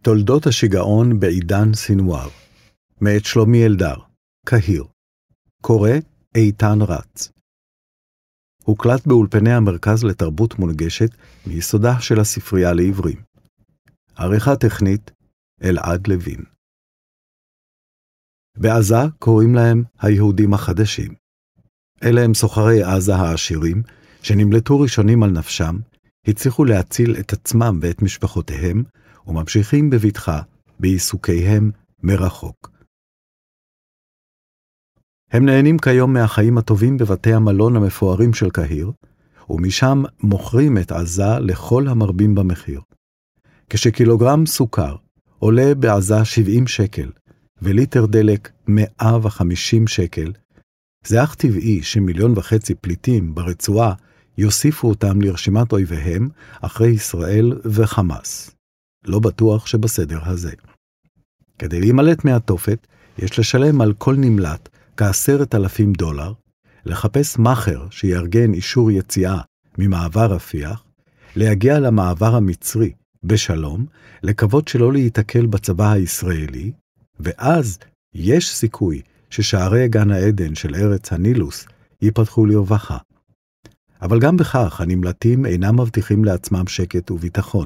תולדות השיגעון בעידן סינואר, מאת שלומי אלדר, קהיר, קורא איתן רץ. הוקלט באולפני המרכז לתרבות מונגשת מיסודה של הספרייה לעברים. עריכה טכנית אלעד לוין. בעזה קוראים להם היהודים החדשים. אלה הם סוחרי עזה העשירים שנמלטו ראשונים על נפשם, הצליחו להציל את עצמם ואת משפחותיהם, וממשיכים בבטחה בעיסוקיהם מרחוק. הם נהנים כיום מהחיים הטובים בבתי המלון המפוארים של קהיר, ומשם מוכרים את עזה לכל המרבים במחיר. כשקילוגרם סוכר עולה בעזה 70 שקל, וליטר דלק 150 שקל, זה אך טבעי ש1.5 מיליון פליטים ברצועה יוסיפו אותם לרשימת אויביהם אחרי ישראל וחמאס. לא בטוח שבסדר הזה. כדי להימלט מהתופת, יש לשלם על כל נמלט כ$10,000, לחפש מאחר שיארגן אישור יציאה ממעבר רפיח, להגיע למעבר המצרי בשלום, לקוות שלא להתקל בצבא הישראלי, ואז יש סיכוי ששערי גן העדן של ארץ הנילוס ייפתחו לרווחה. אבל גם בכך הנמלטים אינם מבטיחים לעצמם שקט וביטחון.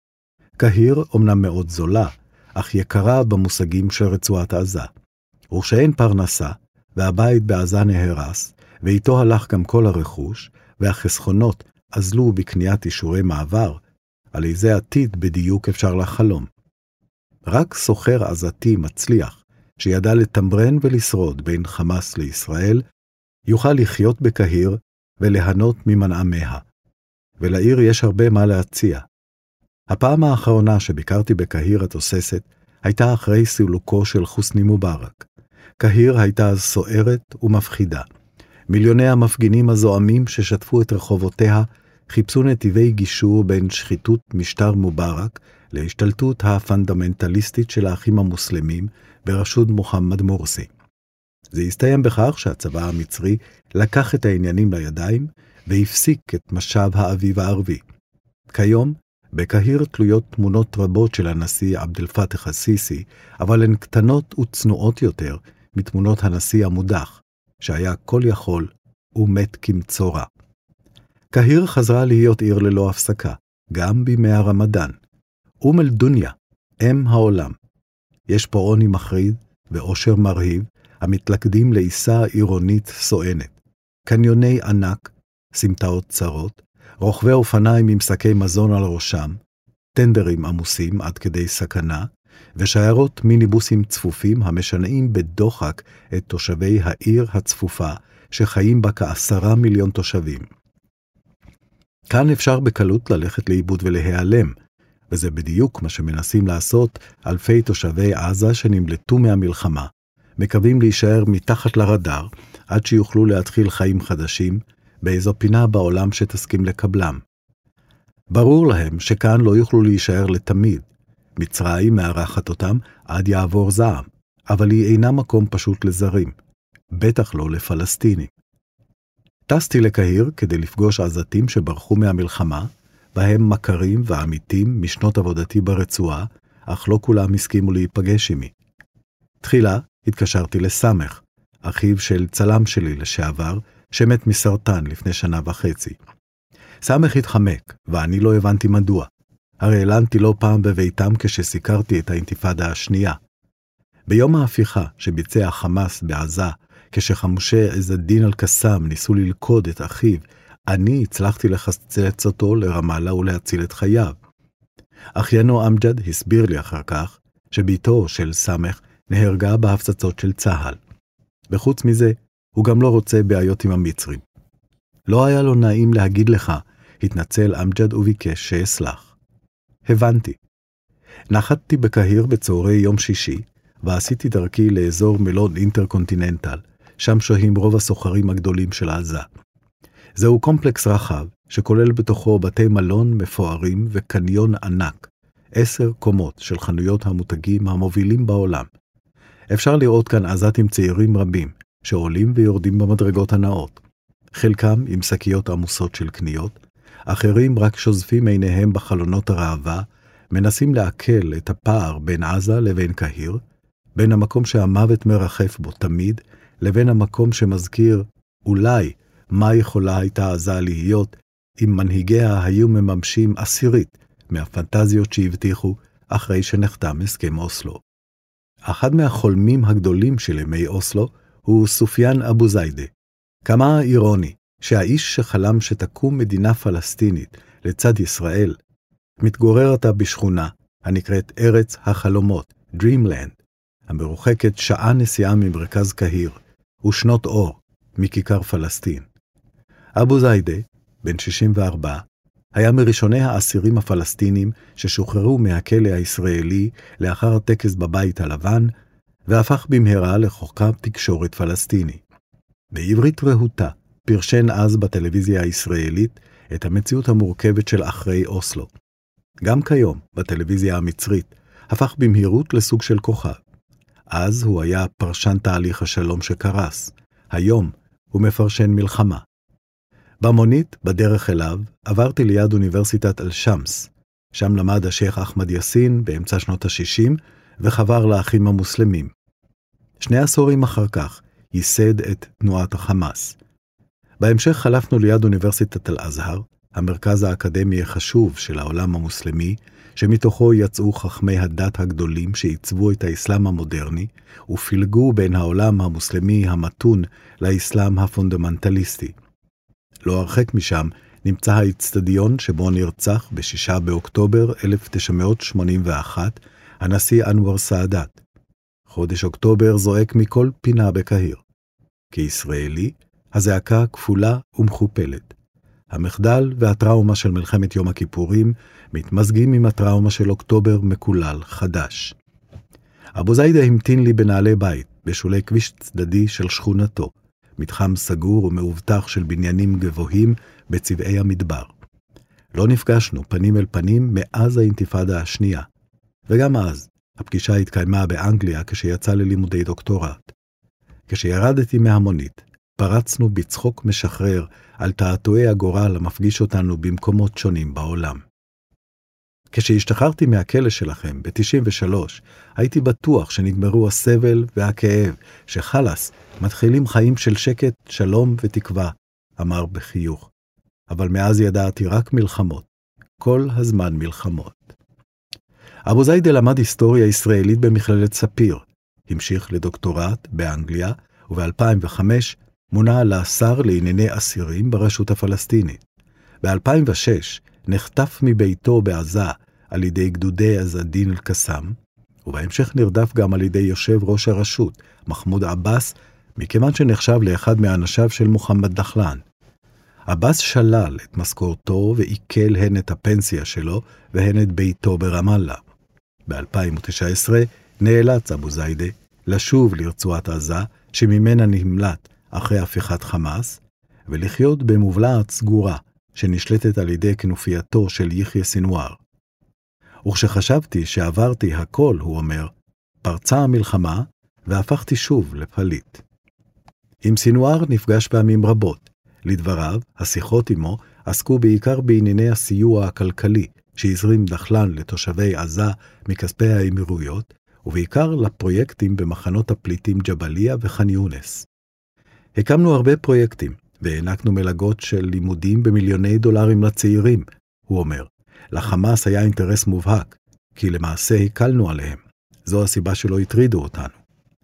קהיר אומנם מאוד זולה, אך יקרה במושגים של רצועת עזה. וכשאין פרנסה, והבית בעזה נהרס, ואיתו הלך גם כל הרכוש, והחסכונות אזלו בקניית אישורי מעבר, על איזה עתיד בדיוק אפשר לחלום. רק סוחר עזתי מצליח, שידע לתמרן ולשרוד בין חמאס לישראל, יוכל לחיות בקהיר וליהנות ממנעמיה. ולעיר יש הרבה מה להציע. הפעם האחרונה שביקרתי בקהיר התוססת, הייתה אחרי סילוקו של חוסני מובארק. קהיר הייתה אז סוערת ומפחידה. מיליוני המפגינים הזועמים ששטפו את רחובותיה, חיפשו נתיבי גישור בין שחיתות משטר מובארק להשתלטות הפונדמנטליסטית של האחים המוסלמים בראשות מוחמד מורסי. זה הסתיים בכך שהצבא המצרי לקח את העניינים לידיים והפסיק את משב האביב הערבי. כיום, בקהיר תלויות תמונות רבות של הנשיא עבד אל-פתח א-סיסי, אבל הן קטנות וצנועות יותר מתמונות הנשיא המודח, שהיה כל יכול ומת כמצורע. קהיר חזרה להיות עיר ללא הפסקה, גם בימי הרמדאן. אל דוניה, אם העולם. יש פה עוני מחריד ואושר מרהיב, המתלכדים לעיסה עירונית סואנת. קניוני ענק, סמטאות צרות, רוכבי אופניים עם שקי מזון על ראשם, טנדרים עמוסים עד כדי סכנה, ושיירות מיניבוסים צפופים המשנעים בדוחק את תושבי העיר הצפופה, שחיים בה כ10 מיליון תושבים. כאן אפשר בקלות ללכת לאיבוד ולהיעלם, וזה בדיוק מה שמנסים לעשות אלפי תושבי עזה שנמלטו מהמלחמה, מקווים להישאר מתחת לרדאר, עד שיוכלו להתחיל חיים חדשים, באיזו פינה בעולם שתסכים לקבלם. ברור להם שכאן לא יוכלו להישאר לתמיד. מצרים מארחת אותם עד יעבור זעם, אבל היא אינה מקום פשוט לזרים, בטח לא לפלסטינים. טסתי לקהיר כדי לפגוש עזתים שברחו מהמלחמה, בהם מכרים ועמיתים משנות עבודתי ברצועה, אך לא כולם הסכימו להיפגש עמי. תחילה התקשרתי לסמך, אחיו של צלם שלי לשעבר, שמת מסרטן לפני 1.5 שנה. סמך התחמק, ואני לא הבנתי מדוע. הרי העלנתי לא פעם בביתם כשסיקרתי את האינתיפאדה השנייה. ביום ההפיכה שביצע חמאס בעזה, כשחמושי עז א-דין אל-קסאם ניסו ללכוד את אחיו, אני הצלחתי לחצץ אותו לרמאללה ולהציל את חייו. אחיינו אמג'ד הסביר לי אחר כך שביתו של סמך נהרגה בהפצצות של צהל. וחוץ מזה, הוא גם לא רוצה בעיות עם המצרים. לא היה לו נעים להגיד לך, התנצל אמג'ד וביקש שאסלח. הבנתי. נחתתי בקהיר בצהרי יום שישי, ועשיתי דרכי לאזור מלון אינטרקונטיננטל, שם שוהים רוב הסוחרים הגדולים של עזה. זהו קומפלקס רחב, שכולל בתוכו בתי מלון מפוארים וקניון ענק, 10 קומות של חנויות המותגים המובילים בעולם. אפשר לראות כאן עזתים צעירים רבים, שעולים ויורדים במדרגות הנאות. חלקם עם שקיות עמוסות של קניות, אחרים רק שוזפים עיניהם בחלונות הראווה, מנסים לעכל את הפער בין עזה לבין קהיר, בין המקום שהמוות מרחף בו תמיד, לבין המקום שמזכיר אולי מה יכולה הייתה עזה להיות אם מנהיגיה היו מממשים עשירית מהפנטזיות שהבטיחו אחרי שנחתם הסכם אוסלו. אחד מהחולמים הגדולים של ימי אוסלו הוא סופיאן אבו זיידה. כמה אירוני שהאיש שחלם שתקום מדינה פלסטינית לצד ישראל, מתגורר עתה בשכונה הנקראת ארץ החלומות, Dreamland, המרוחקת שעה נסיעה ממרכז קהיר, ושנות אור מכיכר פלסטין. אבו זיידה, בן 64, היה מראשוני האסירים הפלסטינים ששוחררו מהכלא הישראלי לאחר הטקס בבית הלבן, והפך במהרה לחוקר תקשורת פלסטיני. בעברית רהוטה פרשן אז בטלוויזיה הישראלית את המציאות המורכבת של אחרי אוסלו. גם כיום, בטלוויזיה המצרית, הפך במהירות לסוג של כוכב. אז הוא היה פרשן תהליך השלום שקרס. היום הוא מפרשן מלחמה. במונית, בדרך אליו, עברתי ליד אוניברסיטת אל-שמס. שם למד השייח אחמד יאסין באמצע שנות ה-60, וחבר לאחים המוסלמים. 2 עשורים אחר כך ייסד את תנועת החמאס. בהמשך חלפנו ליד אוניברסיטת אל-אזהר, המרכז האקדמי החשוב של העולם המוסלמי, שמתוכו יצאו חכמי הדת הגדולים שעיצבו את האסלאם המודרני, ופילגו בין העולם המוסלמי המתון לאסלאם הפונדמנטליסטי. לא הרחק משם נמצא האצטדיון שבו נרצח ב6 באוקטובר 1981 הנשיא אנואר סאדאת. חודש אוקטובר זועק מכל פינה בקהיר. כישראלי, הזעקה כפולה ומכופלת. המחדל והטראומה של מלחמת יום הכיפורים מתמזגים עם הטראומה של אוקטובר מקולל חדש. אבו זיידה המתין לי בנעלי בית, בשולי כביש צדדי של שכונתו, מתחם סגור ומאובטח של בניינים גבוהים בצבעי המדבר. לא נפגשנו פנים אל פנים מאז האינתיפאדה השנייה, וגם אז הפגישה התקיימה באנגליה כשיצא ללימודי דוקטורט. כשירדתי מהמונית, פרצנו בצחוק משחרר על תעתועי הגורל המפגיש אותנו במקומות שונים בעולם. כשהשתחררתי מהכלא שלכם ב-93, הייתי בטוח שנגמרו הסבל והכאב, שחלס מתחילים חיים של שקט, שלום ותקווה, אמר בחיוך. אבל מאז ידעתי רק מלחמות, כל הזמן מלחמות. אבו זיידה למד היסטוריה ישראלית במכללת ספיר, המשיך לדוקטורט באנגליה, וב-2005 מונה לשר לענייני אסירים ברשות הפלסטינית. ב-2006 נחטף מביתו בעזה על ידי גדודי עז-א-דין אל-קסאם, ובהמשך נרדף גם על ידי יושב ראש הרשות, מחמוד עבאס, מכיוון שנחשב לאחד מאנשיו של מוחמד דחלן. עבאס שלל את משכורתו ועיכל הן את הפנסיה שלו והן את ביתו ברמאללה. ב-2019 נאלץ אבו זיידה לשוב לרצועת עזה, שממנה נמלט אחרי הפיכת חמאס, ולחיות במובלעת סגורה שנשלטת על ידי כנופייתו של יחיא סינואר. וכשחשבתי שעברתי הכל, הוא אומר, פרצה המלחמה והפכתי שוב לפליט. עם סינואר נפגש פעמים רבות. לדבריו, השיחות עמו עסקו בעיקר בענייני הסיוע הכלכלי שהזרים דחלן לתושבי עזה מכספי האמירויות, ובעיקר לפרויקטים במחנות הפליטים ג'בליה וח'אן יונס. הקמנו הרבה פרויקטים, והענקנו מלגות של לימודים במיליוני דולרים לצעירים, הוא אומר. לחמאס היה אינטרס מובהק, כי למעשה הקלנו עליהם. זו הסיבה שלא הטרידו אותנו.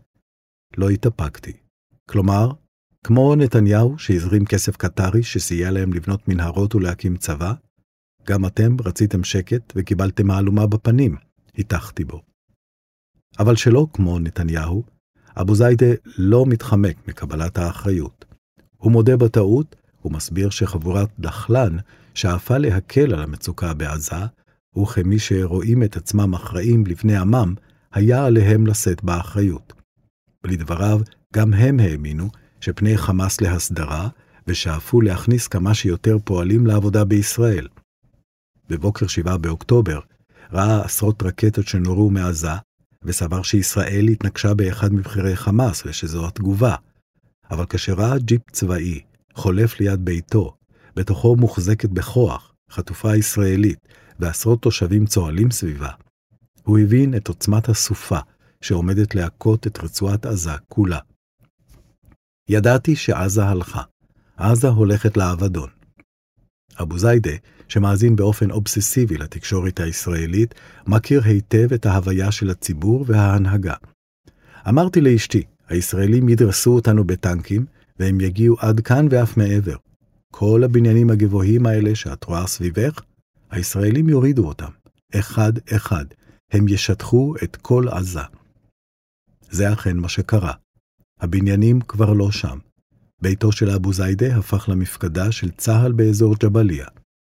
לא התאפקתי. כלומר, כמו נתניהו שהזרים כסף קטרי שסייע להם לבנות מנהרות ולהקים צבא, גם אתם רציתם שקט וקיבלתם מהלומה בפנים, התחתי בו. אבל שלא כמו נתניהו, אבו זיידה לא מתחמק מקבלת האחריות. הוא מודה בטעות, הוא מסביר שחבורת דחלן שאפה להקל על המצוקה בעזה, וכמי שרואים את עצמם אחראים לפני עמם, היה עליהם לשאת באחריות. ולדבריו, גם הם האמינו שפני חמאס להסדרה, ושאפו להכניס כמה שיותר פועלים לעבודה בישראל. בבוקר 7 באוקטובר, ראה עשרות רקטות שנורו מעזה, וסבר שישראל התנקשה באחד מבחירי חמאס ושזו התגובה. אבל כשראה ג'יפ צבאי חולף ליד ביתו, בתוכו מוחזקת בכוח, חטופה ישראלית, ועשרות תושבים צוהלים סביבה, הוא הבין את עוצמת הסופה שעומדת להכות את רצועת עזה כולה. ידעתי שעזה הלכה, עזה הולכת לאבדון. אבו זיידה, שמאזין באופן אובססיבי לתקשורת הישראלית, מכיר היטב את ההוויה של הציבור וההנהגה. אמרתי לאשתי, הישראלים ידרסו אותנו בטנקים, והם יגיעו עד כאן ואף מעבר. כל הבניינים הגבוהים האלה שאת רואה סביבך, הישראלים יורידו אותם, אחד אחד. הם ישטחו את כל עזה. זה אכן מה שקרה. הבניינים כבר לא שם. ביתו של אבו זיידה הפך למפקדה של צהל באזור ג'בליה.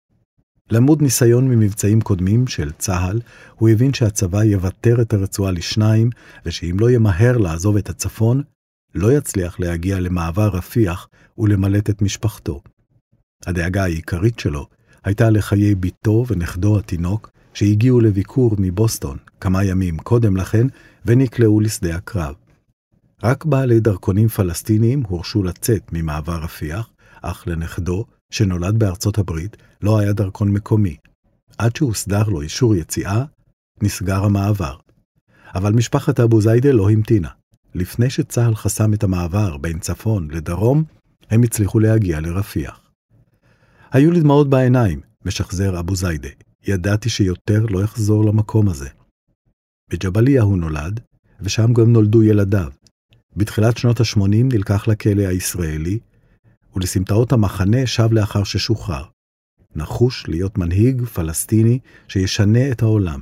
למוד ניסיון ממבצעים קודמים של צהל, הוא הבין שהצבא יוותר את הרצועה לשניים, ושאם לא ימהר לעזוב את הצפון, לא יצליח להגיע למעבר רפיח ולמלט את משפחתו. הדאגה העיקרית שלו הייתה לחיי ביתו ונכדו התינוק, שהגיעו לביקור מבוסטון כמה ימים קודם לכן, ונקלעו לשדה הקרב. רק בעלי דרכונים פלסטיניים הורשו לצאת ממעבר רפיח, אך לנכדו, שנולד בארצות הברית, לא היה דרכון מקומי. עד שהוסדר לו אישור יציאה, נסגר המעבר. אבל משפחת אבו זיידה לא המתינה. לפני שצהל חסם את המעבר בין צפון לדרום, הם הצליחו להגיע לרפיח. היו לי דמעות בעיניים, משחזר אבו זיידה. ידעתי שיותר לא יחזור למקום הזה. בג'בליה הוא נולד, ושם גם נולדו ילדיו. בתחילת שנות ה-80 נלקח לכלא הישראלי, ולסמטאות המחנה שב לאחר ששוחרר. נחוש להיות מנהיג פלסטיני שישנה את העולם.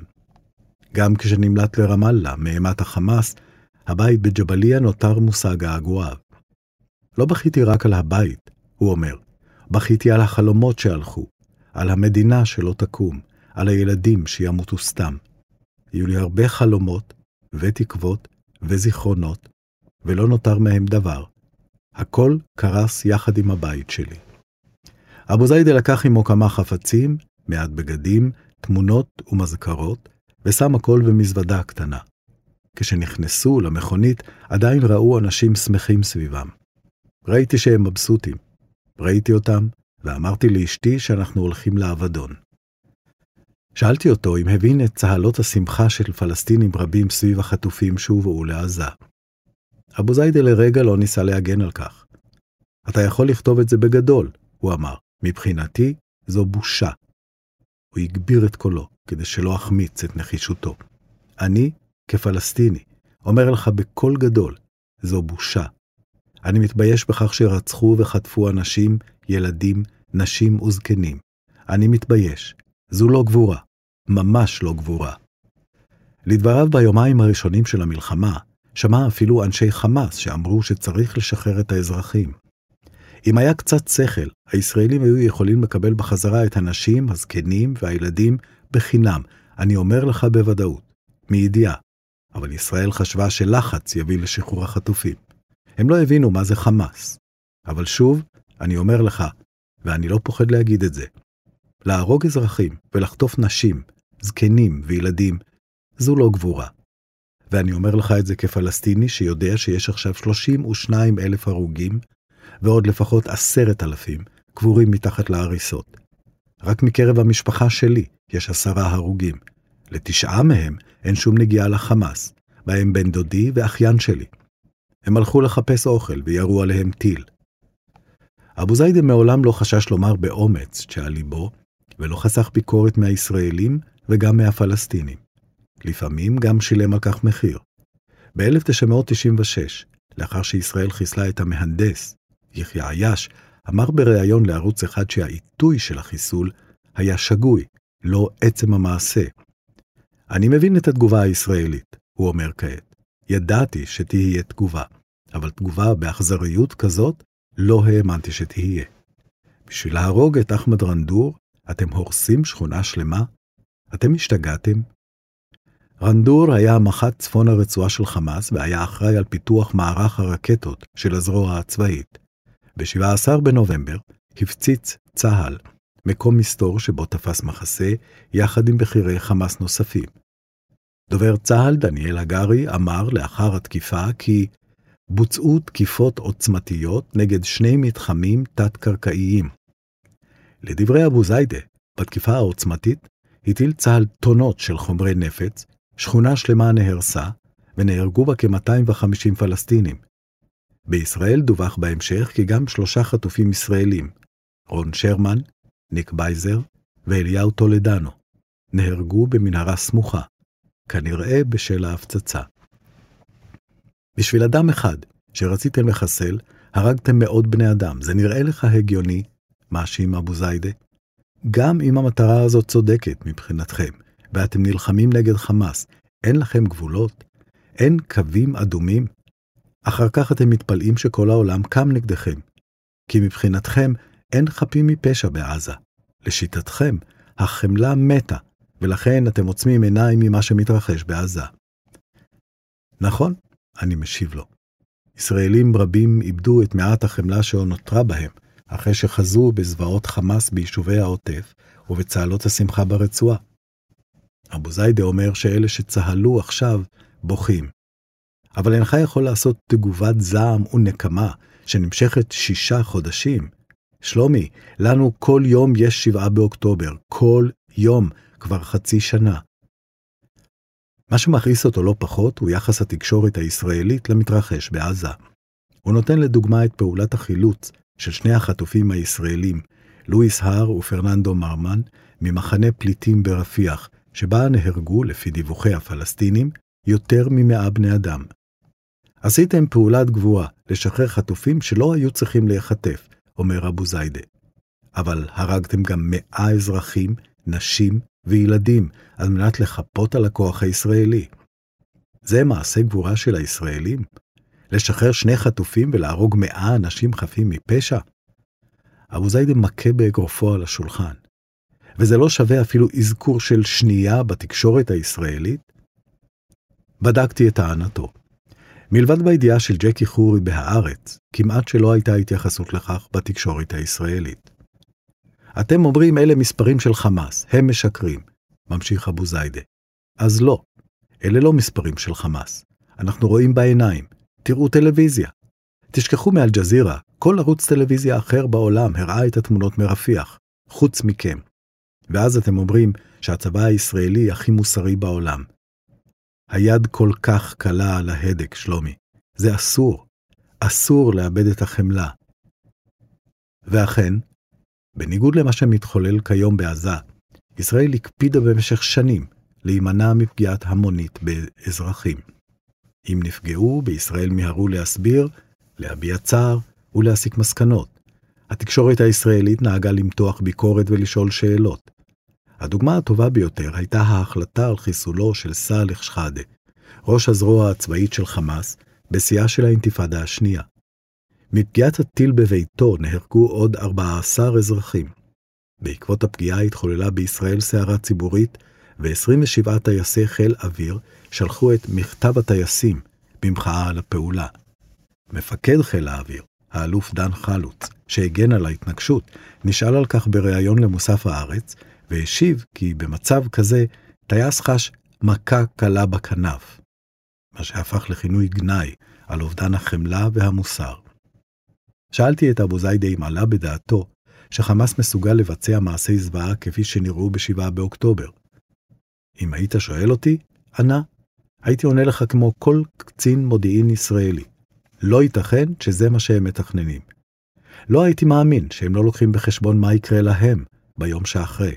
גם כשנמלט לרמאללה, מאימת החמאס, הבית בג'בליה נותר מושג העגועיו. לא בכיתי רק על הבית, הוא אומר. בכיתי על החלומות שהלכו, על המדינה שלא תקום, על הילדים שימותו סתם. היו לי הרבה חלומות ותקוות וזיכרונות, ולא נותר מהם דבר. הכל קרס יחד עם הבית שלי. אבו זיידה לקח עמו כמה חפצים, מעט בגדים, תמונות ומזכרות, ושם הכל במזוודה קטנה. כשנכנסו למכונית, עדיין ראו אנשים שמחים סביבם. ראיתי שהם מבסוטים. ראיתי אותם, ואמרתי לאשתי שאנחנו הולכים לאבדון. שאלתי אותו אם הבין את צהלות השמחה של פלסטינים רבים סביב החטופים שהובאו לעזה. אבו זיידה לרגע לא ניסה להגן על כך. אתה יכול לכתוב את זה בגדול, הוא אמר. מבחינתי זו בושה. הוא הגביר את קולו כדי שלא החמיץ את נחישותו. אני, כפלסטיני, אומר לך בקול גדול, זו בושה. אני מתבייש בכך שרצחו וחטפו אנשים, ילדים, נשים וזקנים. אני מתבייש. זו לא גבורה. ממש לא גבורה. לדבריו ביומיים הראשונים של המלחמה, שמע אפילו אנשי חמאס שאמרו שצריך לשחרר את האזרחים. אם היה קצת שכל, הישראלים היו יכולים לקבל בחזרה את הנשים, הזקנים והילדים בחינם. אני אומר לך בוודאות, מידיעה. אבל ישראל חשבה שלחץ יביא לשחרור החטופים. הם לא הבינו מה זה חמאס. אבל שוב, אני אומר לך, ואני לא פוחד להגיד את זה, להרוג אזרחים ולחטוף נשים, זקנים וילדים, זו לא גבורה. ואני אומר לך את זה כפלסטיני שיודע שיש עכשיו 32,000 הרוגים, ועוד לפחות 10,000 קבורים מתחת להריסות. רק מקרב המשפחה שלי יש 10 הרוגים. ל9 מהם אין שום נגיעה לחמאס, בהם בן דודי ואחיין שלי. הם הלכו לחפש אוכל וירו עליהם טיל. אבו זיידה מעולם לא חשש לומר באומץ שעל ליבו, ולא חסך ביקורת מהישראלים וגם מהפלסטינים. לפעמים גם שילם על כך מחיר. ב-1996, לאחר שישראל חיסלה את המהנדס, יחיא עייש, אמר בריאיון לערוץ אחד שהעיתוי של החיסול היה שגוי, לא עצם המעשה. אני מבין את התגובה הישראלית, הוא אומר כעת. ידעתי שתהיה תגובה, אבל תגובה באכזריות כזאת לא האמנתי שתהיה. בשביל להרוג את אחמד רנדור, אתם הורסים שכונה שלמה? אתם השתגעתם? רנדור היה מח"ט צפון הרצועה של חמאס והיה אחראי על פיתוח מערך הרקטות של הזרוע הצבאית. ב-17 בנובמבר הפציץ צהל מקום מסתור שבו תפס מחסה יחד עם בכירי חמאס נוספים. דובר צהל דניאל הגרי אמר לאחר התקיפה כי בוצעו תקיפות עוצמתיות נגד 2 מתחמים תת-קרקעיים. לדברי אבו זיידה, בתקיפה העוצמתית הטיל צה"ל טונות של חומרי נפץ, שכונה שלמה נהרסה, ונהרגו בה כ-250 פלסטינים. בישראל דווח בהמשך כי גם 3 חטופים ישראלים, רון שרמן, ניק בייזר ואליהו טולדנו, נהרגו במנהרה סמוכה, כנראה בשל ההפצצה. בשביל אדם אחד שרציתם לחסל, הרגתם מאות בני אדם. זה נראה לך הגיוני, מאשים אבו זיידה? גם אם המטרה הזאת צודקת מבחינתכם, ואתם נלחמים נגד חמאס, אין לכם גבולות? אין קווים אדומים? אחר כך אתם מתפלאים שכל העולם קם נגדכם. כי מבחינתכם אין חפים מפשע בעזה. לשיטתכם, החמלה מתה, ולכן אתם עוצמים עיניים ממה שמתרחש בעזה. נכון? אני משיב לו. ישראלים רבים איבדו את מעט החמלה שנותרה בהם, אחרי שחזו בזוועות חמאס ביישובי העוטף ובצהלות השמחה ברצועה. אבו זיידה אומר שאלה שצהלו עכשיו בוכים. אבל אינך יכול לעשות תגובת זעם ונקמה שנמשכת 6 חודשים. שלומי, לנו כל יום יש 7 באוקטובר, כל יום, כבר חצי שנה. מה שמכעיס אותו לא פחות הוא יחס התקשורת הישראלית למתרחש בעזה. הוא נותן לדוגמה את פעולת החילוץ של 2 החטופים הישראלים, לואיס הר ופרננדו מרמן, ממחנה פליטים ברפיח, שבה נהרגו, לפי דיווחי הפלסטינים, יותר מ100 בני אדם. עשיתם פעולת גבוהה לשחרר חטופים שלא היו צריכים להיחטף, אומר אבו זיידה. אבל הרגתם גם 100 אזרחים, נשים וילדים, על מנת לחפות על הכוח הישראלי. זה מעשה גבורה של הישראלים? לשחרר 2 חטופים ולהרוג 100 אנשים חפים מפשע? אבו זיידה מכה באגרופו על השולחן. וזה לא שווה אפילו אזכור של שנייה בתקשורת הישראלית? בדקתי את טענתו. מלבד בידיעה של ג'קי חורי בהארץ, כמעט שלא הייתה התייחסות לכך בתקשורת הישראלית. אתם אומרים אלה מספרים של חמאס, הם משקרים, ממשיך אבו זיידה. אז לא, אלה לא מספרים של חמאס. אנחנו רואים בעיניים, תראו טלוויזיה. תשכחו מאל-ג'זירה, כל ערוץ טלוויזיה אחר בעולם הראה את התמונות מרפיח, חוץ מכם. ואז אתם אומרים שהצבא הישראלי הכי מוסרי בעולם. היד כל כך קלה על ההדק, שלומי. זה אסור. אסור לאבד את החמלה. ואכן, בניגוד למה שמתחולל כיום בעזה, ישראל הקפידה במשך שנים להימנע מפגיעת המונית באזרחים. אם נפגעו, בישראל מיהרו להסביר, להביע צער ולהסיק מסקנות. התקשורת הישראלית נהגה למתוח ביקורת ולשאול שאלות. הדוגמה הטובה ביותר הייתה ההחלטה על חיסולו של סאלח שחאדה, ראש הזרוע הצבאית של חמאס, בשיאה של האינתיפאדה השנייה. מפגיעת הטיל בביתו נהרגו עוד 14 אזרחים. בעקבות הפגיעה התחוללה בישראל סערה ציבורית, ו27 טייסי חיל אוויר שלחו את מכתב הטייסים במחאה על הפעולה. מפקד חיל האוויר, האלוף דן חלוץ, שהגן על ההתנגשות, נשאל על כך בריאיון למוסף הארץ, והשיב כי במצב כזה טייס חש מכה קלה בכנף, מה שהפך לכינוי גנאי על אובדן החמלה והמוסר. שאלתי את אבו זיידה אם עלה בדעתו שחמאס מסוגל לבצע מעשי זוועה כפי שנראו ב7 באוקטובר. אם היית שואל אותי, ענה, הייתי עונה לך כמו כל קצין מודיעין ישראלי. לא ייתכן שזה מה שהם מתכננים. לא הייתי מאמין שהם לא לוקחים בחשבון מה יקרה להם ביום שאחרי.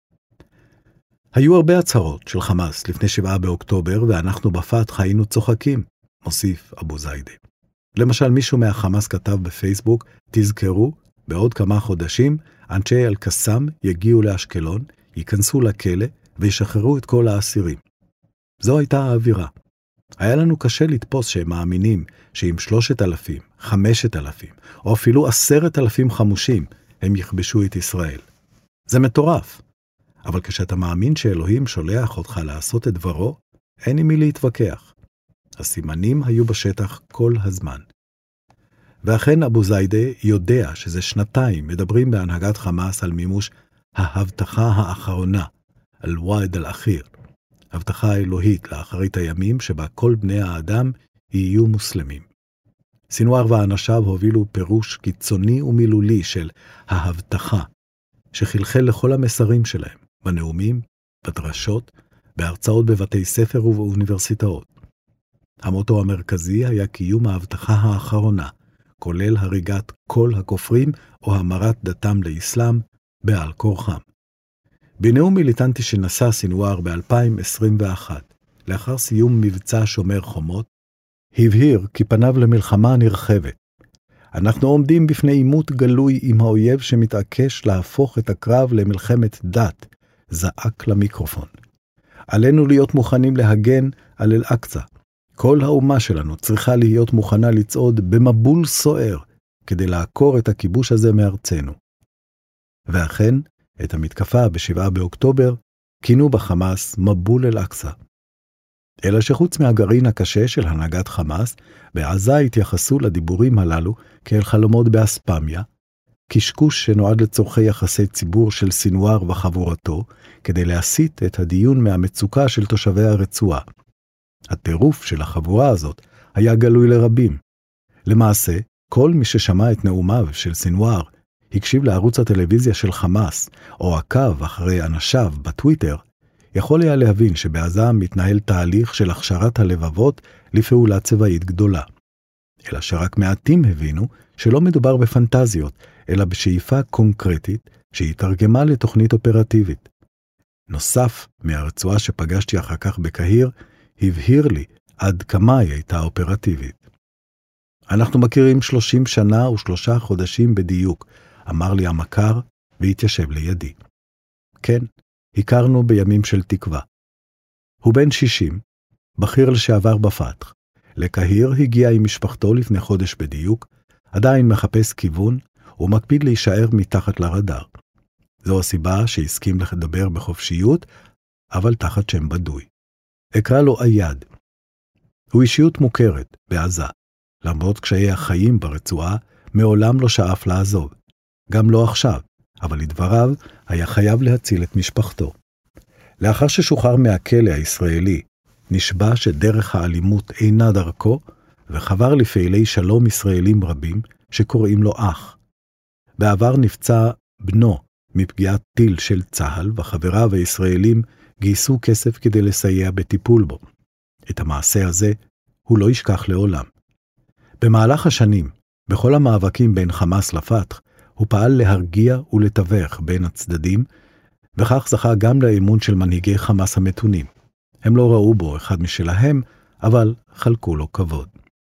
היו הרבה הצהרות של חמאס לפני 7 באוקטובר, ואנחנו בפתח היינו צוחקים, מוסיף אבו זיידה. למשל, מישהו מהחמאס כתב בפייסבוק, תזכרו, בעוד כמה חודשים, אנשי אל-קסאם יגיעו לאשקלון, ייכנסו לכלא וישחררו את כל האסירים. זו הייתה האווירה. היה לנו קשה לתפוס שהם מאמינים שעם 3,000, 5,000, או אפילו 10,000 חמושים, הם יכבשו את ישראל. זה מטורף. אבל כשאתה מאמין שאלוהים שולח אותך לעשות את דברו, אין עם מי להתווכח. הסימנים היו בשטח כל הזמן. ואכן אבו זיידה יודע שזה 2 מדברים בהנהגת חמאס על מימוש ההבטחה האחרונה, אל-וואד אל-אחיר, הבטחה אלוהית לאחרית הימים שבה כל בני האדם יהיו מוסלמים. סינואר ואנשיו הובילו פירוש קיצוני ומילולי של ההבטחה, שחלחל לכל המסרים שלהם, בנאומים, בדרשות, בהרצאות בבתי ספר ובאוניברסיטאות. המוטו המרכזי היה קיום ההבטחה האחרונה, כולל הריגת כל הכופרים או המרת דתם לאסלאם בעל כורחם. בנאום מיליטנטי שנשא סינואר ב-2021, לאחר סיום מבצע שומר חומות, הבהיר כי פניו למלחמה נרחבת. אנחנו עומדים בפני עימות גלוי עם האויב שמתעקש להפוך את הקרב למלחמת דת, זעק למיקרופון. עלינו להיות מוכנים להגן על אל-אקצה. כל האומה שלנו צריכה להיות מוכנה לצעוד במבול סוער כדי לעקור את הכיבוש הזה מארצנו. ואכן, את המתקפה ב7 באוקטובר כינו בחמאס מבול אל-אקצה. אלא שחוץ מהגרעין הקשה של הנהגת חמאס, בעזה התייחסו לדיבורים הללו כאל חלומות באספמיה, קשקוש שנועד לצורכי יחסי ציבור של סינואר וחבורתו, כדי להסיט את הדיון מהמצוקה של תושבי הרצועה. הטירוף של החבורה הזאת היה גלוי לרבים. למעשה, כל מי ששמע את נאומיו של סינואר, הקשיב לערוץ הטלוויזיה של חמאס, או עקב אחרי אנשיו בטוויטר, יכול היה להבין שבעזה מתנהל תהליך של הכשרת הלבבות לפעולה צבאית גדולה. אלא שרק מעטים הבינו שלא מדובר בפנטזיות, אלא בשאיפה קונקרטית שהתרגמה לתוכנית אופרטיבית. נוסף מהרצועה שפגשתי אחר כך בקהיר, הבהיר לי עד כמה היא הייתה אופרטיבית. אנחנו מכירים 30 שנה ו3 חודשים בדיוק, אמר לי המכר והתיישב לידי. כן, הכרנו בימים של תקווה. הוא בן 60, בכיר לשעבר בפתח. לקהיר הגיע עם משפחתו לפני חודש בדיוק, עדיין מחפש כיוון ומקפיד להישאר מתחת לרדאר. זו הסיבה שהסכים לדבר בחופשיות, אבל תחת שם בדוי. אקרא לו אייד. הוא אישיות מוכרת בעזה. למרות קשיי החיים ברצועה, מעולם לא שאף לעזוב. גם לא עכשיו, אבל לדבריו היה חייב להציל את משפחתו. לאחר ששוחרר מהכלא הישראלי, נשבע שדרך האלימות אינה דרכו, וחבר לפעילי שלום ישראלים רבים שקוראים לו אח. בעבר נפצע בנו מפגיעת טיל של צהל, וחבריו הישראלים גייסו כסף כדי לסייע בטיפול בו. את המעשה הזה הוא לא ישכח לעולם. במהלך השנים, בכל המאבקים בין חמאס לפתח, הוא פעל להרגיע ולתווך בין הצדדים, וכך זכה גם לאמון של מנהיגי חמאס המתונים. הם לא ראו בו אחד משלהם, אבל חלקו לו כבוד.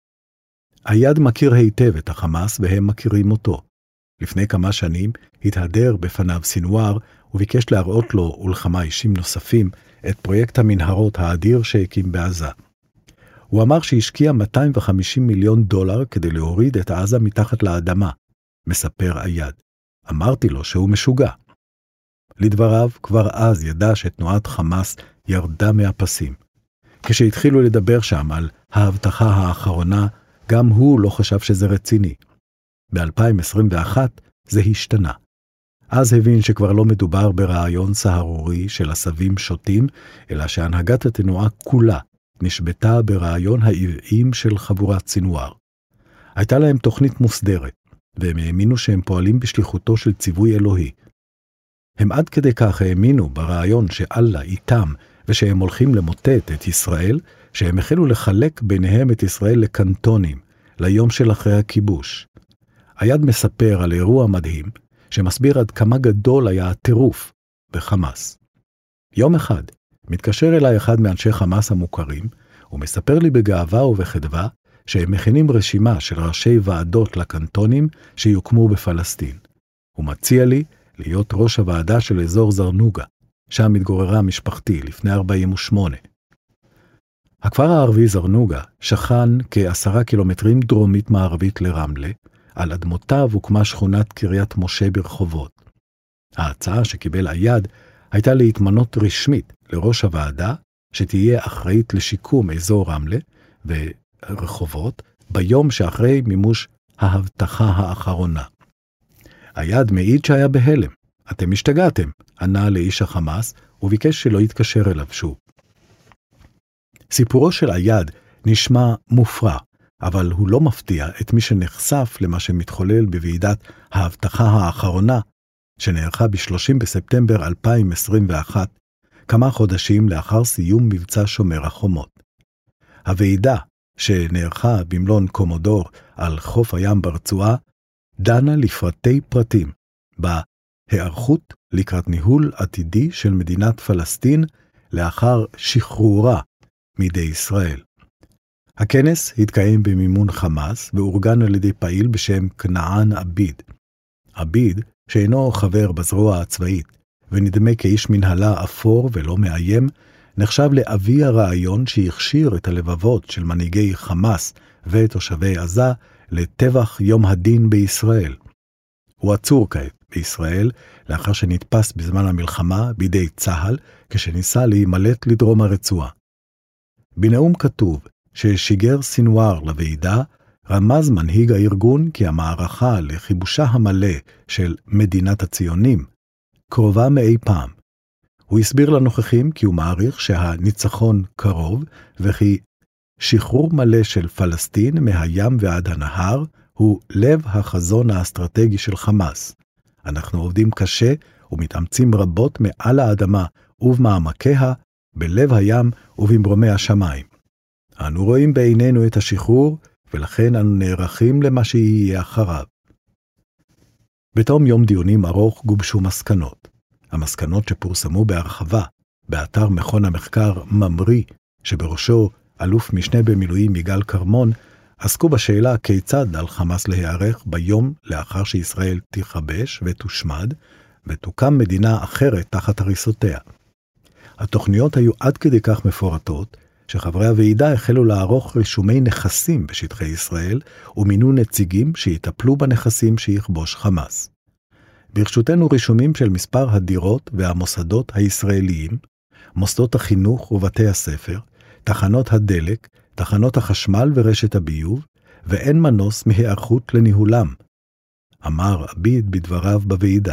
אייד מכיר היטב את החמאס והם מכירים אותו. לפני כמה שנים התהדר בפניו סינואר וביקש להראות לו ולכמה אישים נוספים את פרויקט המנהרות האדיר שהקים בעזה. הוא אמר שהשקיע $250 מיליון כדי להוריד את עזה מתחת לאדמה, מספר אייד. אמרתי לו שהוא משוגע. לדבריו, כבר אז ידע שתנועת חמאס ירדה מהפסים. כשהתחילו לדבר שם על ההבטחה האחרונה, גם הוא לא חשב שזה רציני. ב-2021 זה השתנה. אז הבין שכבר לא מדובר ברעיון סהרורי של עשבים שוטים, אלא שהנהגת התנועה כולה נשבתה ברעיון העוועים של חבורת סינואר. הייתה להם תוכנית מוסדרת, והם האמינו שהם פועלים בשליחותו של ציווי אלוהי. הם עד כדי כך האמינו ברעיון שאללה איתם, ושהם הולכים למוטט את ישראל, שהם החלו לחלק ביניהם את ישראל לקנטונים, ליום של אחרי הכיבוש. אייד מספר על אירוע מדהים, שמסביר עד כמה גדול היה הטירוף בחמאס. יום אחד, מתקשר אליי אחד מאנשי חמאס המוכרים, ומספר לי בגאווה ובחדווה, שהם מכינים רשימה של ראשי ועדות לקנטונים שיוקמו בפלסטין. הוא מציע לי להיות ראש הוועדה של אזור זרנוגה, שם מתגוררה משפחתי לפני 48. הכפר הערבי זרנוגה שכן כ10 קילומטרים דרומית מערבית לרמלה, על אדמותיו הוקמה שכונת קריית משה ברחובות. ההצעה שקיבל אייד הייתה להתמנות רשמית לראש הוועדה, שתהיה אחראית לשיקום אזור רמלה ורחובות, ביום שאחרי מימוש ההבטחה האחרונה. אייד מעיד שהיה בהלם. אתם השתגעתם, ענה לאיש החמאס, וביקש שלא יתקשר אליו שוב. סיפורו של אייד נשמע מופרע, אבל הוא לא מפתיע את מי שנחשף למה שמתחולל בוועידת ההבטחה האחרונה, שנערכה ב-30 בספטמבר 2021, כמה חודשים לאחר סיום מבצע שומר החומות. הוועידה שנערכה במלון קומודור על חוף הים ברצועה, דנה לפרטי פרטים בהיערכות לקראת ניהול עתידי של מדינת פלסטין לאחר שחרורה מידי ישראל. הכנס התקיים במימון חמאס ואורגן על ידי פעיל בשם כנען עביד. עביד, שאינו חבר בזרוע הצבאית ונדמה כאיש מנהלה אפור ולא מאיים, נחשב לאבי הרעיון שהכשיר את הלבבות של מנהיגי חמאס ותושבי עזה לטבח יום הדין בישראל. הוא עצור כעת בישראל לאחר שנתפס בזמן המלחמה בידי צה"ל כשניסה להימלט לדרום הרצועה. בנאום כתוב ששיגר סינואר לוועידה, רמז מנהיג הארגון כי המערכה לכיבושה המלא של מדינת הציונים קרובה מאי פעם. הוא הסביר לנוכחים כי הוא מעריך שהניצחון קרוב, וכי שחרור מלא של פלסטין מהים ועד הנהר הוא לב החזון האסטרטגי של חמאס. אנחנו עובדים קשה ומתאמצים רבות מעל האדמה ובמעמקיה, בלב הים ובמרומי השמיים. אנו רואים בעינינו את השחרור, ולכן אנו נערכים למה שיהיה אחריו. בתום יום דיונים ארוך גובשו מסקנות. המסקנות שפורסמו בהרחבה באתר מכון המחקר ממרי, שבראשו אלוף משנה במילואים יגאל קרמון, עסקו בשאלה כיצד על חמאס להיערך ביום לאחר שישראל תיכבש ותושמד, ותוקם מדינה אחרת תחת הריסותיה. התוכניות היו עד כדי כך מפורטות, שחברי הוועידה החלו לערוך רישומי נכסים בשטחי ישראל, ומינו נציגים שיטפלו בנכסים שיכבוש חמאס. ברשותנו רישומים של מספר הדירות והמוסדות הישראליים, מוסדות החינוך ובתי הספר, תחנות הדלק, תחנות החשמל ורשת הביוב, ואין מנוס מהיערכות לניהולם, אמר עביד בדבריו בוועידה.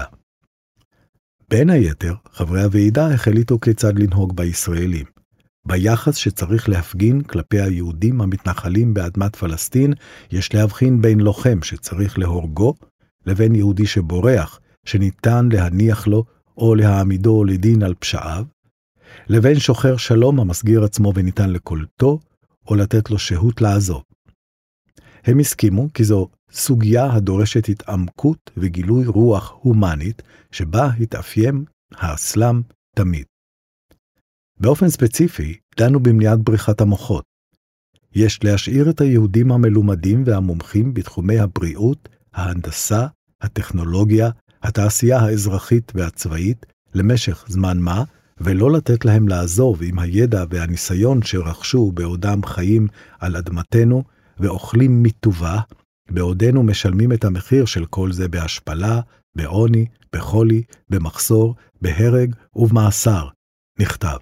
בין היתר, חברי הוועידה החליטו כיצד לנהוג בישראלים. ביחס שצריך להפגין כלפי היהודים המתנחלים באדמת פלסטין, יש להבחין בין לוחם שצריך להורגו, לבין יהודי שבורח, שניתן להניח לו או להעמידו לדין על פשעיו, לבין שוחר שלום המסגיר עצמו וניתן לקולטו, או לתת לו שהות לעזוב. הם הסכימו כי זו סוגיה הדורשת התעמקות וגילוי רוח הומנית, שבה התאפיין האסלאם תמיד. באופן ספציפי, דנו במניעת בריחת המוחות. יש להשאיר את היהודים המלומדים והמומחים בתחומי הבריאות, ההנדסה, הטכנולוגיה, התעשייה האזרחית והצבאית למשך זמן מה, ולא לתת להם לעזוב עם הידע והניסיון שרכשו בעודם חיים על אדמתנו ואוכלים מטובה, בעודנו משלמים את המחיר של כל זה בהשפלה, בעוני, בחולי, במחסור, בהרג ובמאסר, נכתב.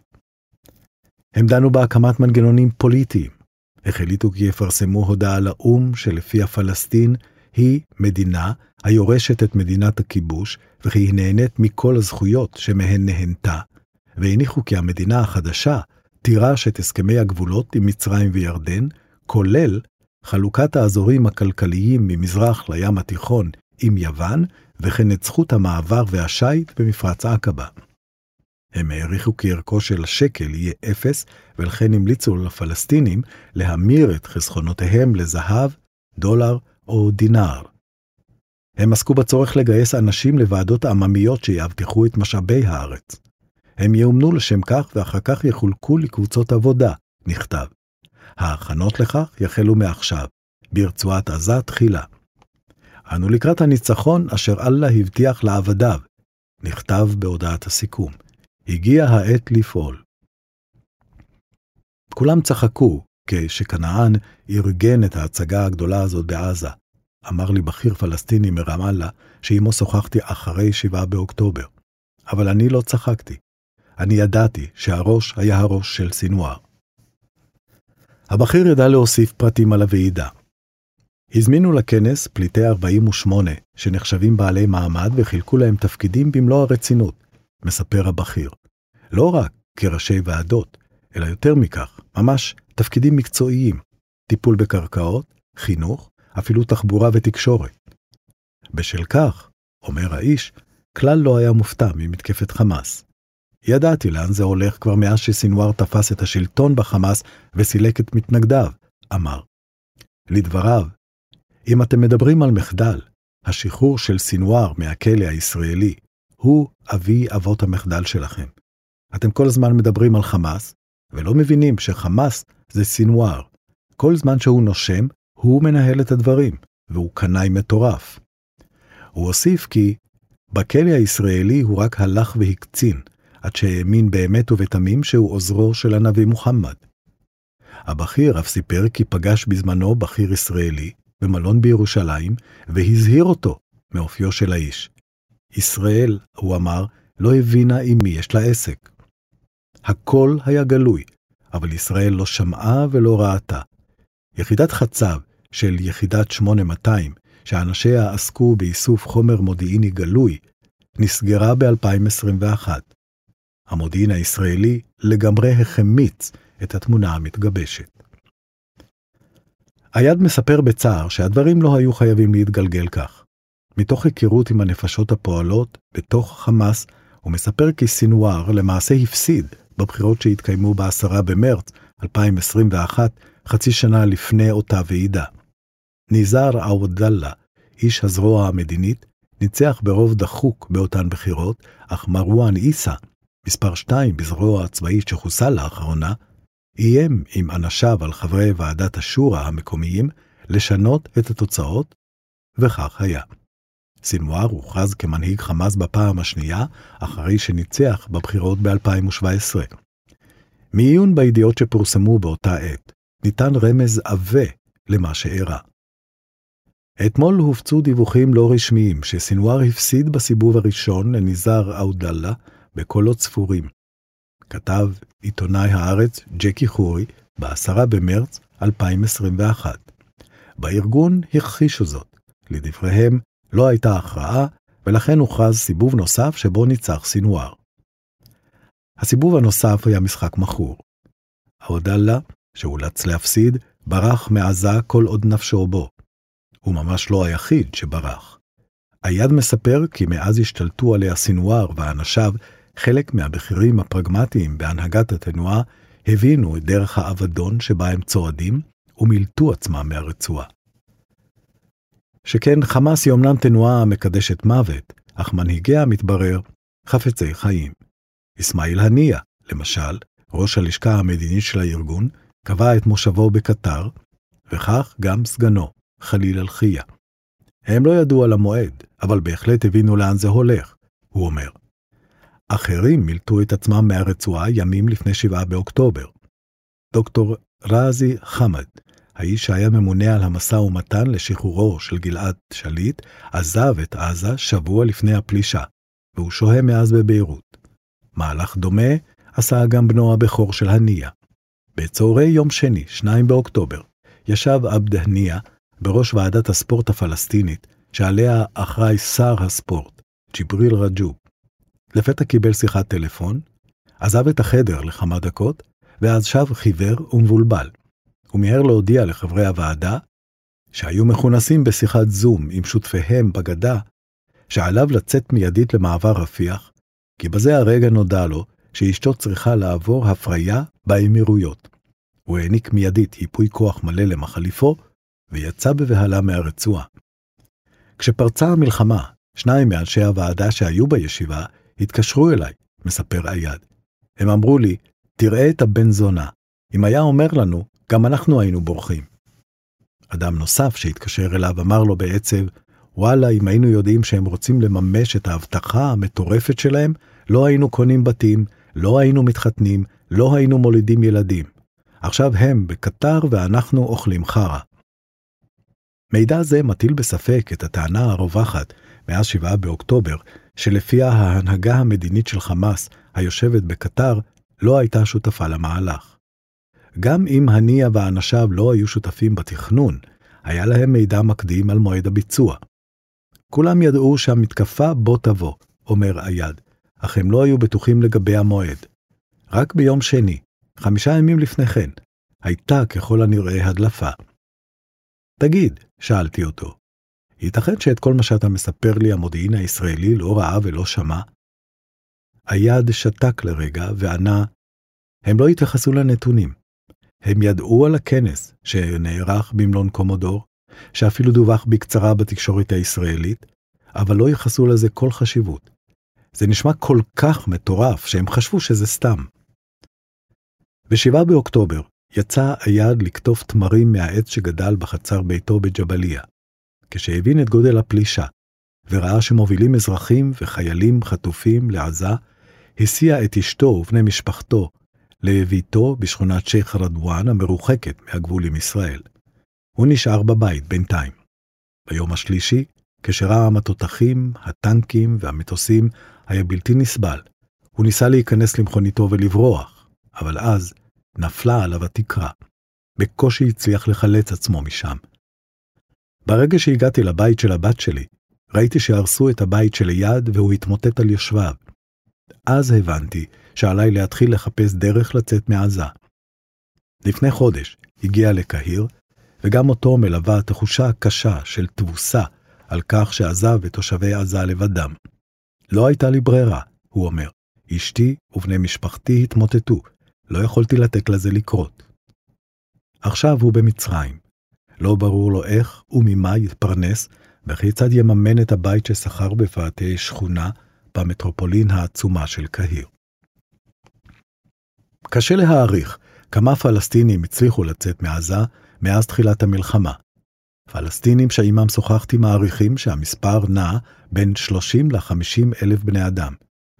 הם דנו בהקמת מנגנונים פוליטיים. החליטו כי יפרסמו הודעה לאום שלפי הפלסטין היא מדינה היורשת את מדינת הכיבוש, וכי היא נהנית מכל הזכויות שמהן נהנתה, והניחו כי המדינה החדשה תירש את הסכמי הגבולות עם מצרים וירדן, כולל חלוקת האזורים הכלכליים ממזרח לים התיכון עם יוון, וכן את זכות המעבר והשייט במפרץ עקבה. הם העריכו כי ערכו של השקל יהיה 0, ולכן המליצו לפלסטינים להמיר את חסכונותיהם לזהב, דולר או דינר. הם עסקו בצורך לגייס אנשים לוועדות עממיות שיבטיחו את משאבי הארץ. הם יאומנו לשם כך ואחר כך יחולקו לקבוצות עבודה, נכתב. ההכנות לכך יחלו מעכשיו, ברצועת עזה תחילה. אנו לקראת הניצחון אשר אללה הבטיח לעבדיו, נכתב בהודעת הסיכום. הגיע העת לפעול. כולם צחקו כשכנען ארגן את ההצגה הגדולה הזאת בעזה. אמר לי בכיר פלסטיני מרמאללה שעמו שוחחתי אחרי 7 באוקטובר. אבל אני לא צחקתי. אני ידעתי שהראש היה הראש של סינואר. הבכיר ידע להוסיף פרטים על הוועידה. הזמינו לכנס פליטי 48 שנחשבים בעלי מעמד וחילקו להם תפקידים במלוא הרצינות, מספר הבכיר. לא רק כראשי ועדות, אלא יותר מכך, ממש תפקידים מקצועיים, טיפול בקרקעות, חינוך, אפילו תחבורה ותקשורת. בשל כך, אומר האיש, כלל לא היה מופתע ממתקפת חמאס. ידעתי לאן זה הולך כבר מאז שסינואר תפס את השלטון בחמאס וסילק את מתנגדיו, אמר. לדבריו, אם אתם מדברים על מחדל, השחרור של סינואר מהכלא הישראלי הוא אבי אבות המחדל שלכם. אתם כל הזמן מדברים על חמאס, ולא מבינים שחמאס זה סינואר. כל זמן שהוא נושם, הוא מנהל את הדברים, והוא קנאי מטורף. הוא הוסיף כי בכלא הישראלי הוא רק הלך והקצין, עד שהאמין באמת ובתמים שהוא עוזרו של הנביא מוחמד. הבכיר אף סיפר כי פגש בזמנו בכיר ישראלי במלון בירושלים, והזהיר אותו מאופיו של האיש. ישראל, הוא אמר, לא הבינה עם מי יש לה עסק. הכל היה גלוי, אבל ישראל לא שמעה ולא ראתה. יחידת חצב של יחידת 8200, שאנשיה עסקו באיסוף חומר מודיעיני גלוי, נסגרה ב-2021. המודיעין הישראלי לגמרי החמיץ את התמונה המתגבשת. היד מספר בצער שהדברים לא היו חייבים להתגלגל כך. מתוך היכרות עם הנפשות הפועלות בתוך חמאס, הוא מספר כי סינואר למעשה הפסיד בבחירות שהתקיימו ב10 במרץ 2021, חצי שנה לפני אותה ועידה. ניזאר עוודאללה, איש הזרוע המדינית, ניצח ברוב דחוק באותן בחירות, אך מרואן עיסא, מספר 2 בזרוע הצבאית שחוסל לאחרונה, איים עם אנשיו על חברי ועדת השורא המקומיים לשנות את התוצאות, וכך היה. סינואר הוכרז כמנהיג חמאס בפעם השנייה, אחרי שניצח בבחירות ב-2017. מעיון בידיעות שפורסמו באותה עת, ניתן רמז עבה למה שאירע. אתמול הופצו דיווחים לא רשמיים שסינואר הפסיד בסיבוב הראשון לניזאר עוודאללה בקולות ספורים. כתב עיתונאי הארץ ג'קי חורי ב10 במרץ 2021. בארגון הכחישו זאת. לדבריהם לא הייתה הכרעה, ולכן הוכרז סיבוב נוסף שבו ניצח סינואר. הסיבוב הנוסף היה משחק מכור. עוודאללה, שאולץ להפסיד, ברח מעזה כל עוד נפשו בו. הוא ממש לא היחיד שברח. היד מספר כי מאז השתלטו עליה סינואר ואנשיו, חלק מהבכירים הפרגמטיים בהנהגת התנועה הבינו את דרך האבדון שבה הם צועדים ומילטו עצמם מהרצועה. שכן חמאס היא אומנם תנועה המקדשת מוות, אך מנהיגיה מתברר חפצי חיים. אסמאעיל הנייה, למשל, ראש הלשכה המדינית של הארגון, קבע את מושבו בקטר, וכך גם סגנו, חליל אל-חיה. הם לא ידעו על המועד, אבל בהחלט הבינו לאן זה הולך, הוא אומר. אחרים מילטו את עצמם מהרצועה ימים לפני 7 באוקטובר. דוקטור רזי חמד, האיש שהיה ממונה על המשא ומתן לשחרורו של גלעד שליט, עזב את עזה שבוע לפני הפלישה, והוא שוהה מאז בביירות. מהלך דומה עשה גם בנו הבכור של הנייה. בצהרי יום שני, 2 באוקטובר, ישב עבד הנייה בראש ועדת הספורט הפלסטינית, שעליה אחראי שר הספורט, ג'יבריל רג'וב. לפתע קיבל שיחת טלפון, עזב את החדר לכמה דקות, ואז שב חיוור ומבולבל. הוא מיהר להודיע לחברי הוועדה, שהיו מכונסים בשיחת זום עם שותפיהם בגדה, שעליו לצאת מיידית למעבר רפיח, כי בזה הרגע נודע לו שאשתו צריכה לעבור הפריה באמירויות. הוא העניק מיידית היפוי כוח מלא למחליפו, ויצא בבהלה מהרצועה. כשפרצה המלחמה, 2 מאנשי הוועדה שהיו בישיבה התקשרו אליי, מספר היד. הם אמרו לי, תראה את הבן זונה. אם היה אומר לנו, גם אנחנו היינו בורחים. אדם נוסף שהתקשר אליו אמר לו בעצב, וואלה, אם היינו יודעים שהם רוצים לממש את ההבטחה המטורפת שלהם, לא היינו קונים בתים, לא היינו מתחתנים, לא היינו מולידים ילדים. עכשיו הם בקטר ואנחנו אוכלים חרה. מידע זה מטיל בספק את הטענה הרווחת מאז 7 באוקטובר, שלפיה ההנהגה המדינית של חמאס היושבת בקטר לא הייתה שותפה למהלך. גם אם הנייה ואנשיו לא היו שותפים בתכנון, היה להם מידע מקדים על מועד הביצוע. כולם ידעו שהמתקפה בו תבוא, אומר היד, אך הם לא היו בטוחים לגבי המועד. רק ביום שני, 5 ימים לפני כן, הייתה ככל הנראה הדלפה. תגיד, שאלתי אותו, ייתכן שאת כל מה שאתה מספר לי המודיעין הישראלי לא ראה ולא שמע? היד שתק לרגע וענה, הם לא התייחסו לנתונים. הם ידעו על הכנס שנערך במלון קומודור, שאפילו דווח בקצרה בתקשורת הישראלית, אבל לא ייחסו לזה כל חשיבות. זה נשמע כל כך מטורף שהם חשבו שזה סתם. ב-7 באוקטובר יצא היד לקטוף תמרים מהעץ שגדל בחצר ביתו בג'בליה. כשהבין את גודל הפלישה, וראה שמובילים אזרחים וחיילים חטופים לעזה, הסיע את אשתו ובני משפחתו לביתו בשכונת שייח רדואן המרוחקת מהגבול עם ישראל. הוא נשאר בבית בינתיים. ביום השלישי, כשראה התותחים, הטנקים והמטוסים, היה בלתי נסבל. הוא ניסה להיכנס למכוניתו ולברוח, אבל אז נפלה עליו התקרה. בקושי הצליח לחלץ עצמו משם. ברגע שהגעתי לבית של הבת שלי, ראיתי שהרסו את הבית שליד והוא התמוטט על יושביו. אז הבנתי שעליי להתחיל לחפש דרך לצאת מעזה. לפני חודש הגיע לקהיר, וגם אותו מלווה תחושה קשה של תבוסה על כך שעזב את תושבי עזה לבדם. לא הייתה לי ברירה, הוא אומר. אשתי ובני משפחתי התמוטטו, לא יכולתי לתת לזה לקרות. עכשיו הוא במצרים. לא ברור לו איך וממה יתפרנס, וכיצד יממן את הבית ששכר בפאתי שכונה במטרופולין העצומה של קהיר. קשה להעריך כמה פלסטינים הצליחו לצאת מעזה מאז תחילת המלחמה. פלסטינים שעימם שוחחתי מעריכים שהמספר נע בין 30 ל-50 אלף בני אדם.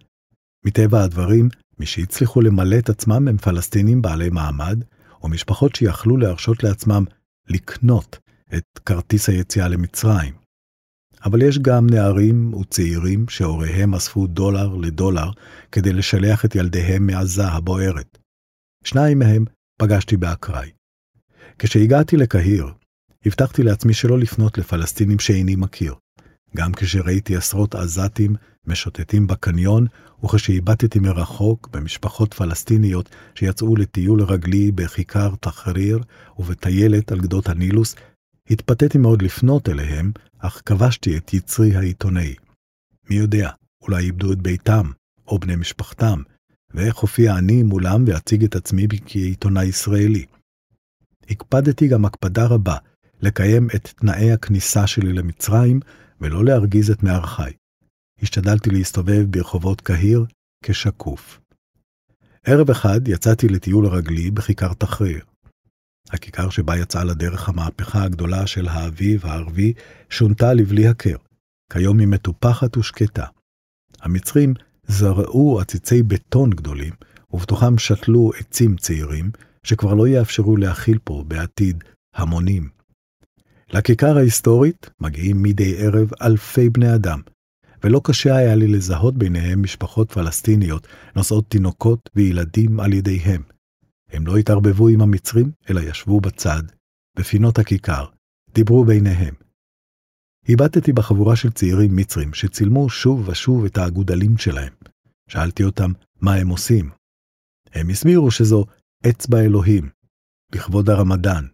מטבע הדברים, מי שהצליחו למלא את עצמם הם פלסטינים בעלי מעמד, או משפחות שיכלו להרשות לעצמם לקנות את כרטיס היציאה למצרים. אבל יש גם נערים וצעירים שהוריהם אספו דולר לדולר כדי לשלח את ילדיהם מעזה הבוערת. 2 מהם פגשתי באקראי. כשהגעתי לקהיר, הבטחתי לעצמי שלא לפנות לפלסטינים שאיני מכיר. גם כשראיתי עשרות עזתים משוטטים בקניון, וכשהיבטתי מרחוק במשפחות פלסטיניות שיצאו לטיול רגלי בכיכר תחריר ובטיילת על גדות הנילוס, התפתיתי מאוד לפנות אליהם, אך כבשתי את יצרי העיתונאי. מי יודע, אולי איבדו את ביתם או בני משפחתם, ואיך הופיע אני מולם ואציג את עצמי כעיתונאי ישראלי. הקפדתי גם הקפדה רבה לקיים את תנאי הכניסה שלי למצרים ולא להרגיז את מארחיי. השתדלתי להסתובב ברחובות קהיר כשקוף. ערב אחד יצאתי לטיול רגלי בכיכר תחריר. הכיכר שבה יצאה לדרך המהפכה הגדולה של האביב הערבי שונתה לבלי הכר. כיום היא מטופחת ושקטה. המצרים זרעו עציצי בטון גדולים, ובתוכם שתלו עצים צעירים, שכבר לא יאפשרו להכיל פה בעתיד המונים. לכיכר ההיסטורית מגיעים מדי ערב אלפי בני אדם, ולא קשה היה לי לזהות ביניהם משפחות פלסטיניות, נושאות תינוקות וילדים על ידיהם. הם לא התערבבו עם המצרים, אלא ישבו בצד, בפינות הכיכר, דיברו ביניהם. הבטתי בחבורה של צעירים מצרים שצילמו שוב ושוב את האגודלים שלהם. שאלתי אותם מה הם עושים. הם הסבירו שזו אצבע אלוהים, לכבוד הרמדאן.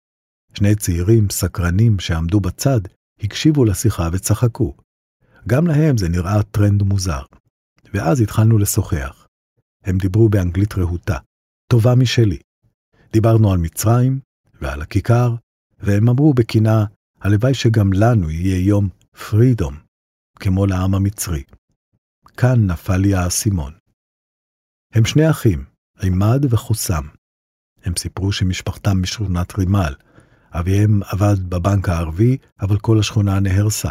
2 צעירים סקרנים שעמדו בצד הקשיבו לשיחה וצחקו. גם להם זה נראה טרנד מוזר. ואז התחלנו לשוחח. הם דיברו באנגלית רהוטה, טובה משלי. דיברנו על מצרים ועל הכיכר, והם אמרו בקינה, הלוואי שגם לנו יהיה יום פרידום, כמו לעם המצרי. כאן נפל לי האסימון. הם 2 אחים, עימד וחוסם. הם סיפרו שמשפחתם משכונת רימל. אביהם עבד בבנק הערבי, אבל כל השכונה נהרסה.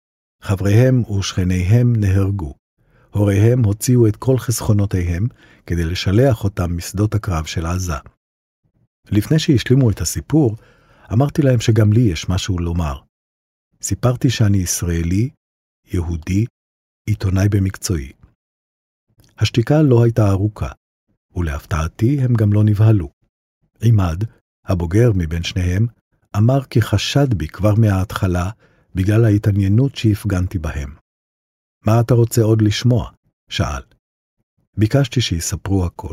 חבריהם ושכניהם נהרגו. הוריהם הוציאו את כל חסכונותיהם כדי לשלח אותם משדות הקרב של עזה. לפני שהשלימו את הסיפור, אמרתי להם שגם לי יש משהו לומר. סיפרתי שאני ישראלי, יהודי, עיתונאי במקצועי. השתיקה לא הייתה ארוכה, ולהפתעתי הם גם לא נבהלו. עימד, הבוגר מבין שניהם, אמר כי חשד בי כבר מההתחלה בגלל ההתעניינות שהפגנתי בהם. מה אתה רוצה עוד לשמוע? שאל. ביקשתי שיספרו הכל.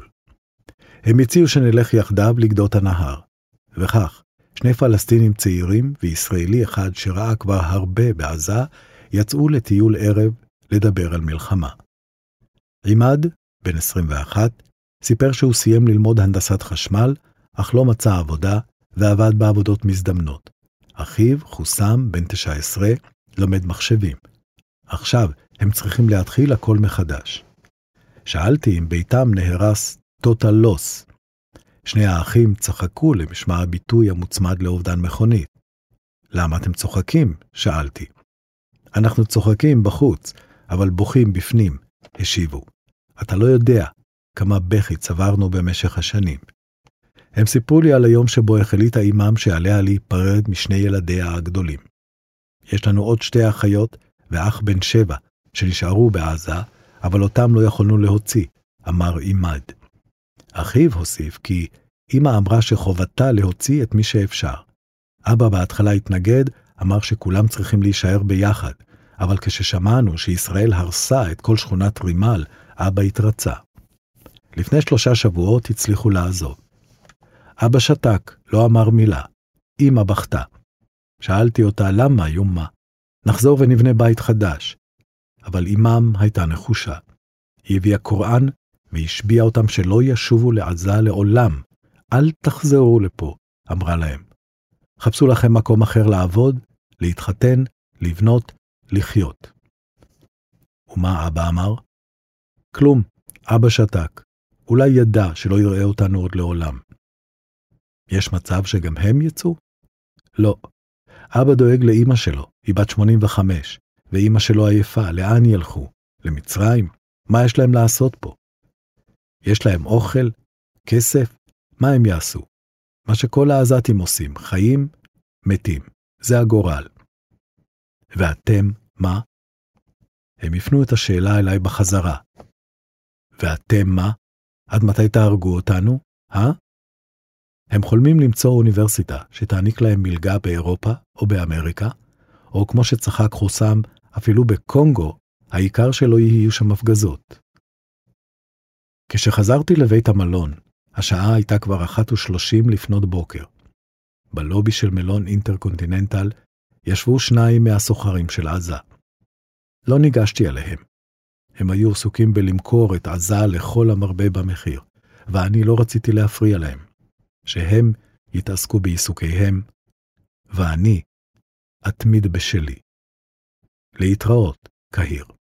הם הציעו שנלך יחדיו לגדות הנהר, וכך, 2 פלסטינים צעירים וישראלי אחד שראה כבר הרבה בעזה, יצאו לטיול ערב לדבר על מלחמה. עימד, בן 21, סיפר שהוא סיים ללמוד הנדסת חשמל, אך לא מצא עבודה ועבד בעבודות מזדמנות. אחיו, חוסם, בן 19, לומד מחשבים. עכשיו הם צריכים להתחיל הכל מחדש. שאלתי אם ביתם נהרס total loss. שני האחים צחקו למשמע הביטוי המוצמד לאובדן מכונית. למה אתם צוחקים? שאלתי. אנחנו צוחקים בחוץ, אבל בוכים בפנים, השיבו. אתה לא יודע כמה בכי צברנו במשך השנים. הם סיפרו לי על היום שבו החליטה אימם שעליה להיפרד משני ילדיה הגדולים. יש לנו עוד 2 אחיות ואח בן 7 שנשארו בעזה, אבל אותם לא יכולנו להוציא, אמר עימד. אחיו הוסיף כי אמא אמרה שחובתה להוציא את מי שאפשר. אבא בהתחלה התנגד, אמר שכולם צריכים להישאר ביחד, אבל כששמענו שישראל הרסה את כל שכונת רימל, אבא התרצה. לפני 3 שבועות הצליחו לעזוב. אבא שתק, לא אמר מילה. אמא בכתה. שאלתי אותה למה, יומה. נחזור ונבנה בית חדש. אבל אמם הייתה נחושה. היא הביאה קוראן והשביעה אותם שלא ישובו לעזה לעולם. אל תחזרו לפה, אמרה להם. חפשו לכם מקום אחר לעבוד, להתחתן, לבנות, לחיות. ומה אבא אמר? כלום, אבא שתק. אולי ידע שלא יראה אותנו עוד לעולם. יש מצב שגם הם יצאו? לא. אבא דואג לאמא שלו, היא בת 85, ואמא שלו עייפה, לאן ילכו? למצרים? מה יש להם לעשות פה? יש להם אוכל? כסף? מה הם יעשו? מה שכל העזתים עושים, חיים, מתים. זה הגורל. ואתם, מה? הם יפנו את השאלה אליי בחזרה. ואתם מה? עד מתי תהרגו אותנו? הם חולמים למצוא אוניברסיטה שתעניק להם מלגה באירופה או באמריקה, או כמו שצחק חוסם, אפילו בקונגו, העיקר שלא יהיו שם הפגזות. כשחזרתי לבית המלון, השעה הייתה כבר 1:30 לפנות בוקר. בלובי של מלון אינטרקונטיננטל ישבו 2 מהסוחרים של עזה. לא ניגשתי עליהם. הם היו עסוקים בלמכור את עזה לכל המרבה במחיר, ואני לא רציתי להפריע להם. שהם יתעסקו בעיסוקיהם, ואני אתמיד בשלי. להתראות, קהיר.